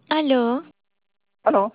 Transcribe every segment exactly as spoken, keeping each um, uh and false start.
Aló, Aló,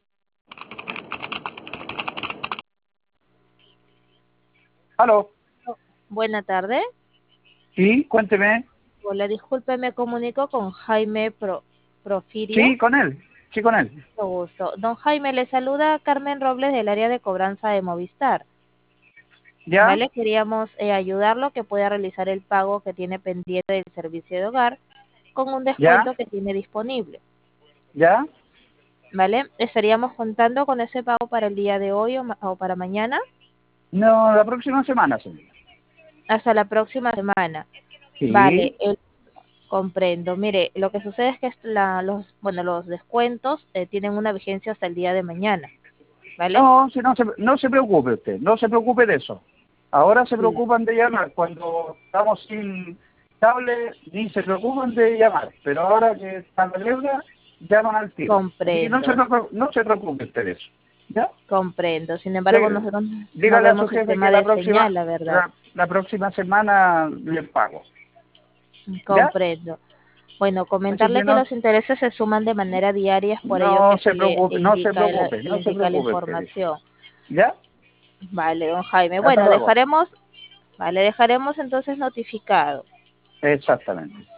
aló, buena tarde. sí, cuénteme. Hola, disculpe, me comunico con Jaime Pro, Profirio. Sí, con él, sí, con él. Mucho gusto. Don Jaime, le saluda Carmen Robles del área de cobranza de Movistar. ¿Ya? ¿Vale? Queríamos eh, ayudarlo que pueda realizar el pago que tiene pendiente del servicio de hogar con un ¿Ya? descuento que tiene disponible. ¿Ya? ¿Vale? Estaríamos contando con ese pago para el día de hoy o, ma- o para mañana No, la próxima semana, señor. hasta la próxima semana. Vale, Sí. el comprendo. Mire, lo que sucede es que es la- los, bueno, los descuentos eh, tienen una vigencia hasta el día de mañana, ¿vale? No, si no se, no se preocupe usted, no se preocupe de eso. Ahora se Sí, preocupan de llamar. Cuando estamos sin cable, ni se preocupan de llamar. Pero ahora que están en deuda, llaman al tiro. Así que no se, comprendo, preocu- no se preocupe usted de eso. ¿Ya? comprendo. Sin embargo, Dí- nosotros no Dígale a su vemos el jefe que tema la de próxima, señal, la verdad. la, la próxima semana le pago. ¿Ya? Comprendo. Bueno, Así comentarle que que no, los intereses se suman de manera diaria, es por ello no que se se le preocupe, no se indica la, preocupe, se le no se indica la preocupe usted de eso. información. ¿Ya? Vale, don Jaime. Hasta Bueno, luego. dejaremos, vale, dejaremos entonces notificado. Exactamente.